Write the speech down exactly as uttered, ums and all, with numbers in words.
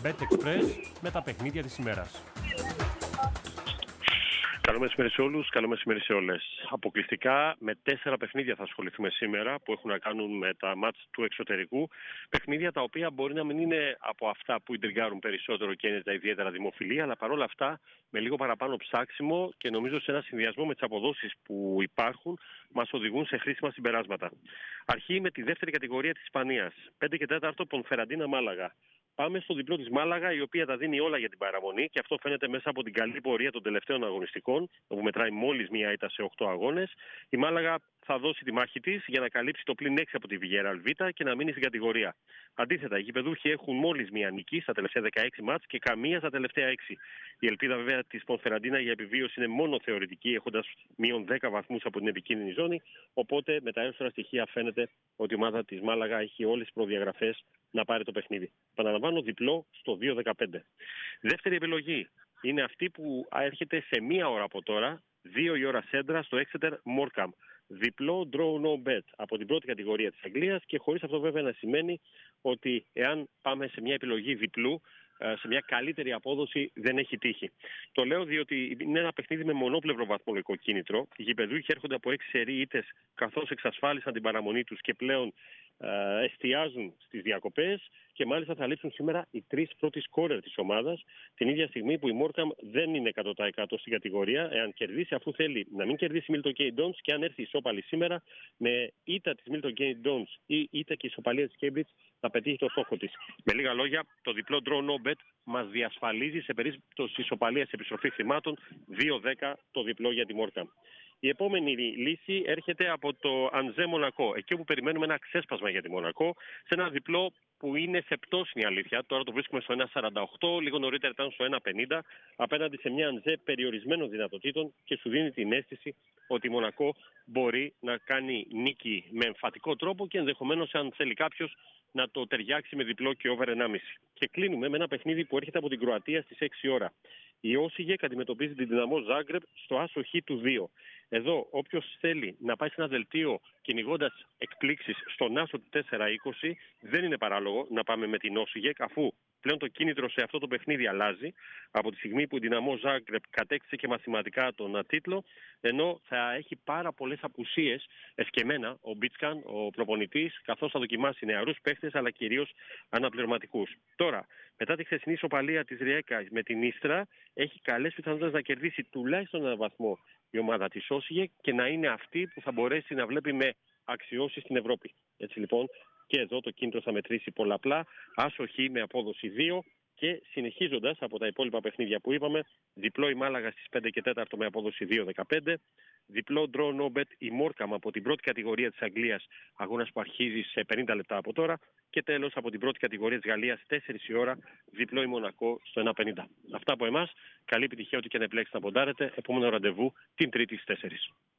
BetExpress με τα παιχνίδια της ημέρας. Καλό μεσημέρι σε όλους, καλό μεσημέρι σε όλες. Αποκλειστικά με τέσσερα παιχνίδια θα ασχοληθούμε σήμερα που έχουν να κάνουν με τα μάτς του εξωτερικού. Παιχνίδια τα οποία μπορεί να μην είναι από αυτά που ιντριγκάρουν περισσότερο και είναι τα ιδιαίτερα δημοφιλή, αλλά παρόλα αυτά με λίγο παραπάνω ψάξιμο και νομίζω σε ένα συνδυασμό με τις αποδόσεις που υπάρχουν μας οδηγούν σε χρήσιμα συμπεράσματα. Αρχή με τη δεύτερη κατηγορία της Ισπανίας. πέντε και τέσσερα Πονφεραντίνα Μάλαγα. Πάμε στο διπλό της Μάλαγα, η οποία τα δίνει όλα για την παραμονή και αυτό φαίνεται μέσα από την καλή πορεία των τελευταίων αγωνιστικών, όπου μετράει μόλις μία ήττα σε οκτώ αγώνες. Η Μάλαγα θα δώσει τη μάχη της για να καλύψει το πλην έξι από τη Villarreal Β και να μείνει στην κατηγορία. Αντίθετα, οι γηπεδούχοι έχουν μόλις μία νίκη στα τελευταία δεκαέξι μάτς και καμία στα τελευταία έξι. Η ελπίδα βέβαια της Πονφεραντίνα για επιβίωση είναι μόνο θεωρητική, έχοντας μείον δέκα βαθμούς από την επικίνδυνη ζώνη. Οπότε με τα εύσωρα στοιχεία φαίνεται ότι η ομάδα της Μάλαγα έχει όλες τις προδιαγραφές να πάρει το παιχνίδι. Παναλαμβάνω, διπλό στο δύο δεκαπέντε. Δεύτερη επιλογή είναι αυτή που έρχεται σε μία ώρα από τώρα, δύο η ώρα σέντρα στο Exeter Morecambe. Διπλό draw no bet από την πρώτη κατηγορία της Αγγλίας και χωρίς αυτό βέβαια να σημαίνει ότι εάν πάμε σε μια επιλογή διπλού, σε μια καλύτερη απόδοση δεν έχει τύχει. Το λέω διότι είναι ένα παιχνίδι με μονόπλευρο βαθμολογικό κίνητρο. Οι γηπεδούχοι έρχονται από έξι σερί ήττες καθώς εξασφάλισαν την παραμονή τους και πλέον ε, εστιάζουν στις διακοπές και μάλιστα θα λείψουν σήμερα οι τρεις πρώτοι σκόρερ της ομάδας, την ίδια στιγμή που η Morecambe δεν είναι εκατό τοις εκατό στην κατηγορία, εάν κερδίσει, αφού θέλει να μην κερδίσει η Milton Keynes Dons και αν έρθει ισόπαλη σήμερα με ήττα της Milton Keynes Dons ή ήττα και ισοπαλία της Cambridge θα πετύχει το στόχο της. Με λίγα λόγια, το διπλό draw no bet μας διασφαλίζει σε περίπτωση ισοπαλίας επιστροφή χρημάτων δύο δέκα το διπλό για τη Morecambe. Η επόμενη λύση έρχεται από το Ανζέ Μονακό, εκεί όπου περιμένουμε ένα ξέσπασμα για τη Μονακό, σε ένα διπλό που είναι σε πτώση η αλήθεια. Τώρα το βρίσκουμε στο ένα σαράντα οκτώ, λίγο νωρίτερα ήταν στο ένα πενήντα, απέναντι σε μια Ανζέ περιορισμένων δυνατοτήτων και σου δίνει την αίσθηση ότι η Μονακό μπορεί να κάνει νίκη με εμφατικό τρόπο και ενδεχομένως, αν θέλει κάποιος, να το ταιριάξει με διπλό και over ενάμιση. Και κλείνουμε με ένα παιχνίδι που έρχεται από την Κροατία στις έξι ώρα. Η Όσιγεκ αντιμετωπίζει την Δυναμό Ζάγκρεπ στο άσο χ του δύο. Εδώ, όποιος θέλει να πάει σε ένα δελτίο κυνηγώντας εκπλήξεις στον άσο του τέσσερα είκοσι, δεν είναι παράλογο να πάμε με την Όσιγεκ, αφού πλέον το κίνητρο σε αυτό το παιχνίδι αλλάζει από τη στιγμή που η Δυναμό Ζάγκρεπ κατέκτησε και μαθηματικά τον τίτλο, ενώ θα έχει πάρα πολλές απουσίες εσκεμμένα ο Μπίτσκαν, ο προπονητής, καθώς θα δοκιμάσει νεαρούς παίχτες αλλά κυρίως αναπληρωματικούς. Τώρα, μετά τη χθεσινή ισοπαλία της Ριέκα με την Ίστρα, έχει καλές πιθανότητες να κερδίσει τουλάχιστον έναν βαθμό η ομάδα της Όσιγεκ και να είναι αυτή που θα μπορέσει να βλέπει με αξιώσεις στην Ευρώπη. Έτσι λοιπόν, και εδώ το κίνητρο θα μετρήσει πολλαπλά, άσο χ με απόδοση δύο και συνεχίζοντας από τα υπόλοιπα παιχνίδια που είπαμε, διπλό η Μάλαγα στις πέντε και τέσσερα με απόδοση δύο δεκαπέντε, διπλό draw no bet η Morecambe από την πρώτη κατηγορία της Αγγλίας, αγώνας που αρχίζει σε πενήντα λεπτά από τώρα, και τέλος από την πρώτη κατηγορία της Γαλλίας τέσσερις η ώρα, διπλό η Μονακό στο ένα πενήντα. Αυτά από εμάς, καλή επιτυχία ό,τι και να επιλέξετε να ποντάρετε, επόμενο ραντεβού την Τρίτη στις τέσσερις.